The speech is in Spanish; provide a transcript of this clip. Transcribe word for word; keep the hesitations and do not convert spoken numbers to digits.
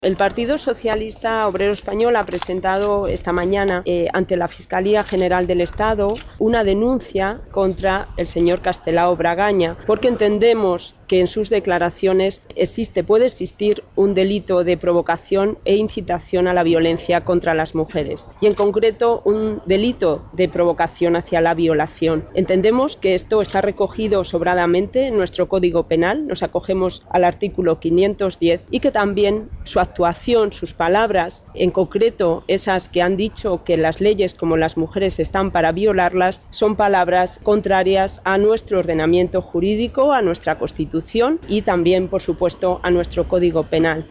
El Partido Socialista Obrero Español ha presentado esta mañana eh, ante la Fiscalía General del Estado una denuncia contra el señor Castelao Bragaña, porque entendemos que en sus declaraciones existe, puede existir un delito de provocación e incitación a la violencia contra las mujeres, y en concreto un delito de provocación hacia la violación. Entendemos que esto está recogido sobradamente en nuestro Código Penal, nos acogemos al artículo quinientos diez, y que también su actuación, sus palabras, en concreto esas que han dicho que las leyes como las mujeres están para violarlas, son palabras contrarias a nuestro ordenamiento jurídico, a nuestra Constitución y también, por supuesto, a nuestro Código Penal.